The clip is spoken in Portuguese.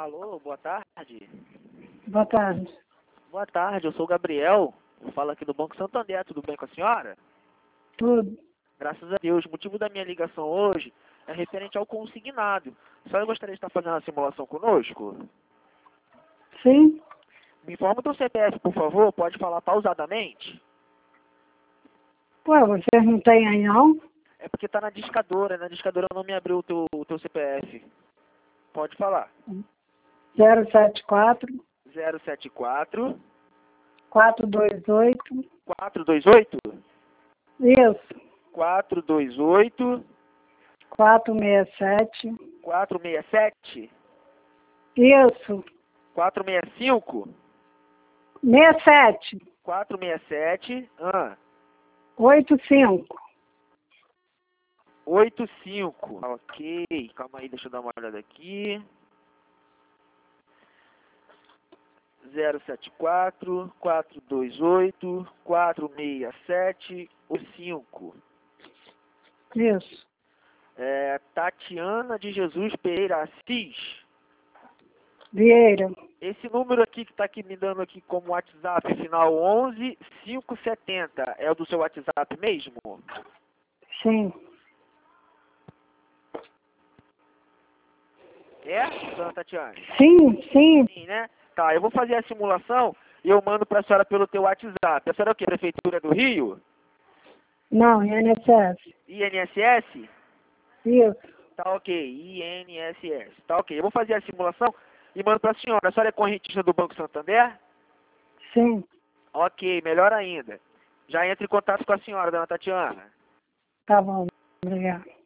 Alô, boa tarde. Boa tarde. Boa tarde, eu sou o Gabriel. Eu falo aqui do Banco Santander, tudo bem com a senhora? Tudo. Graças a Deus. O motivo da minha ligação hoje é referente ao consignado. A senhora gostaria de estar fazendo a simulação conosco? Sim? Me informa do CPF, por favor. Pode falar pausadamente? Ué, vocês não têm aí não? É porque está na discadora. Na discadora não me abriu o teu CPF. Pode falar. 074 074 428. 428 Isso. 428 467. 467 Isso. 465 67. 467 85. 85. Ok, calma aí, deixa eu dar uma olhada aqui. 074 428 467 85. Isso. Tatiana de Jesus Pereira Assis. Vieira. Esse número aqui que está aqui me dando aqui como WhatsApp, final 11570, é o do seu WhatsApp mesmo? Sim. É, dona Tatiana? Sim, sim. Sim, né? Tá, eu vou fazer a simulação e eu mando para a senhora pelo teu WhatsApp. A senhora é o quê? Prefeitura do Rio? Não, INSS. INSS? Isso. Tá ok, INSS. Tá ok, eu vou fazer a simulação e mando para a senhora. A senhora é correntista do Banco Santander? Sim. Ok, melhor ainda. Já entre em contato com a senhora, dona Tatiana. Tá bom. Obrigado.